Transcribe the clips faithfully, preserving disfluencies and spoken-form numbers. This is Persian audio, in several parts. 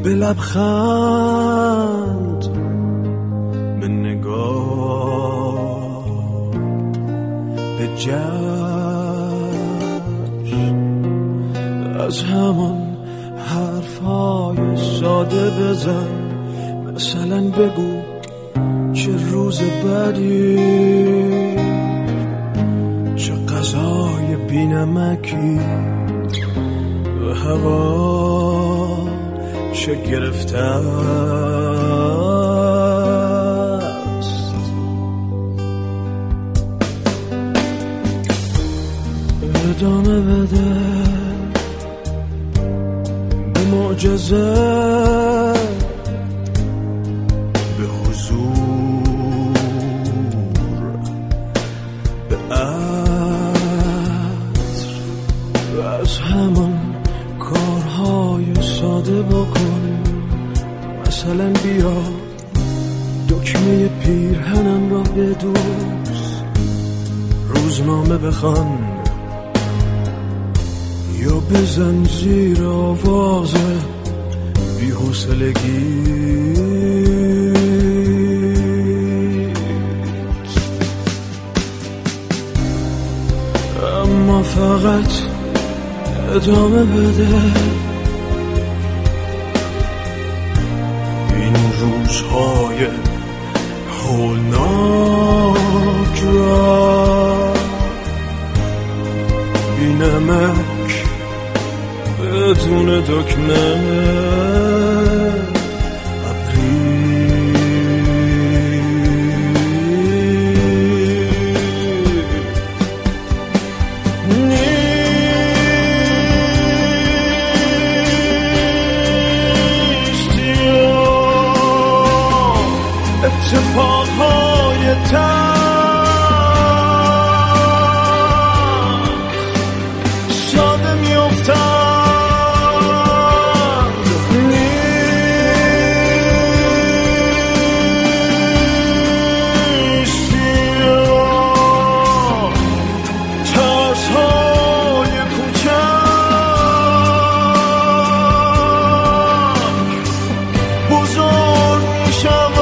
به لبخند، به نگاه، به جشن، از همان حرفای ساده بزن. مثلا بگو چه روز بدی، چه غذای بی‌نمکی، به هوا چه گرفته است. ادامه بده به معجزه، به حضور، به عطر، و از همان کارهای ساده بکن. مثلا بیا دکمه پیرهنم را بدوز، روزنامه بخوان یا بزن زیر آواز بی‌حوصلگی. اما فقط ادامه بده این روزهای هولناک را، بی نمک بدون دکمه. اتفاقهای تلخ ساده میافتند، نیستی ترسهای کوچک بزرگ میشوند.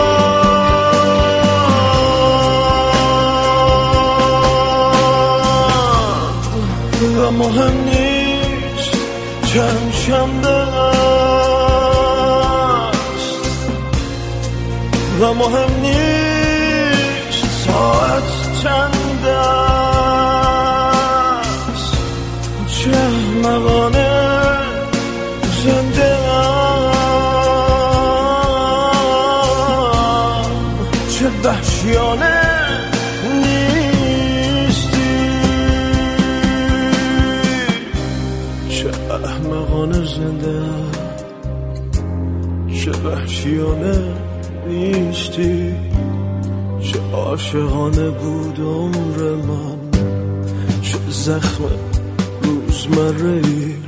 و مهم نیست چند شنبه است، و مهم نیست ساعت چند است، چه احمقانه زنده ام، چه وحشیانه احمقانه زنده، چه وحشیانه نیستی، چه عاشقانه بود عمر من، چه زخم روزمره‌ای